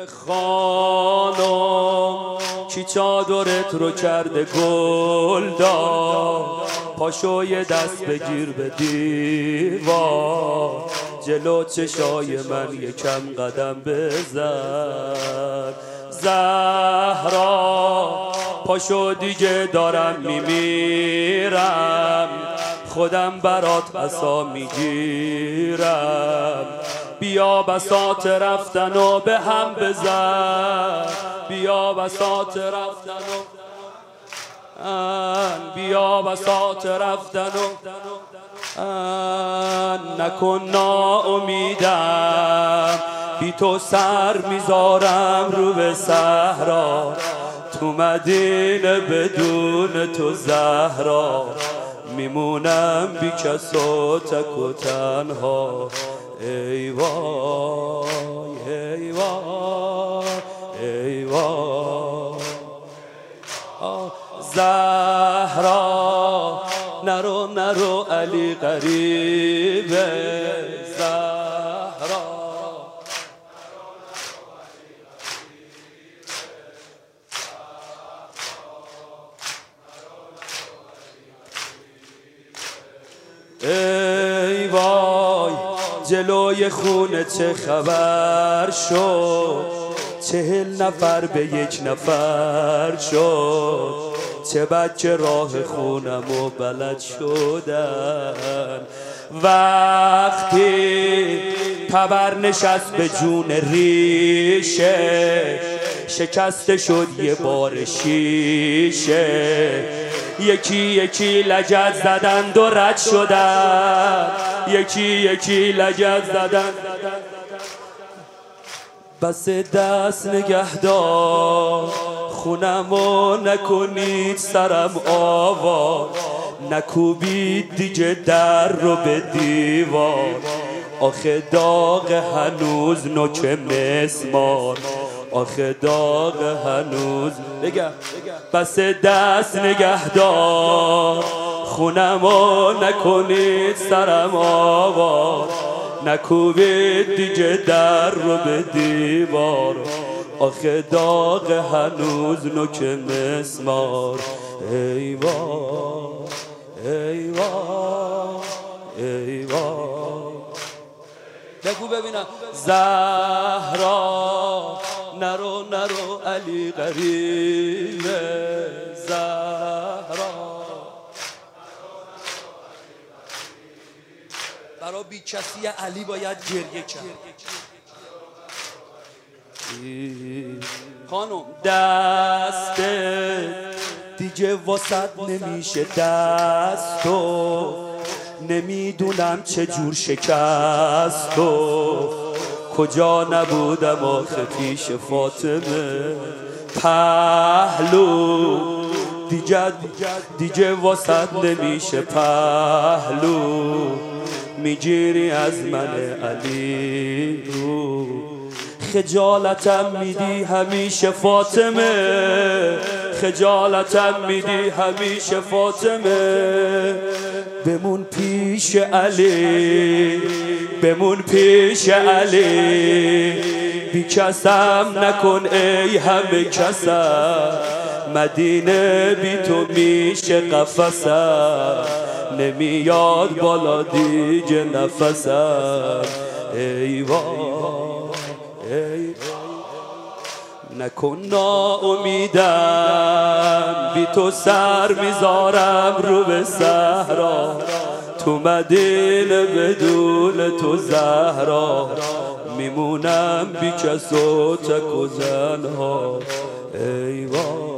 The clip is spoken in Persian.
خانم کی چادرت رو کرده گلدار، پاشو یه دست بگیر به دیوار، جلو چشای من یکم قدم بزن. زهرا پاشو دیگه دارم میمیرم، خودم برات عصا میگیرم. بیا بساط رفتن و به هم بزن، بیا بساط رفتن و بیا بساط رفتن و نکن ناامیدم، بی تو سر میذارم رو به صحرا، تو مدینه بدون تو زهرا، میمونم بی کس و تک و تنها. ای وای ای وای ای وای. زهرا نرو نرو علی غریبه، زهرا ای وای جلوی خونه چه خبر شد، 40 نفر به 1 نفر شد، چه بچه راه خونمو بلد شدن. وقتی تبر نشست به جون ریشه، شکسته شد یه بار شیشه، یکی یکی لگد زدند و رد شدن، یکی یکی لگد زدند. بس دست نگهدار خونمو نکنید سرم آوار، نکوبید دیگه در رو به دیوار، آخه داغ هنوز نوک مسمار، آخه داغ هنوز. بگم بس دست نگهدار خونمو نکنید سرم آوار، نکوبید دیگه در رو به دیوار، آخه داغ هنوز نوک مسمار. ای وای ای وای ای وای. بگو ببینم. زهرا نرو نرو علی غریبه، زهرا برا بیکسی علی باید گریه کرد. خانم دست دیگه واسط نمیشه، دستو نمیدونم چجور شکستو، کجا نبودم آخه پیش فاطمه پهلو، دیگه واسط نمیشه پهلو، میگیری از من علی رو، خجالتم میدی همیشه فاطمه، خجالتم میدی همیشه فاطمه، بمون پیش علی، بمون پیش علی، بی کسم نکن ای همه کسم، مدینه بی تو میشه قفسم، نمیاد بالا دیگه نفسم. ای وای ای نکن ناامیدم، بی تو سر میذارم رو به صحرا، تو مدینه بدون تو زهرا، میمونم بی کس و تک و زنها. ای وای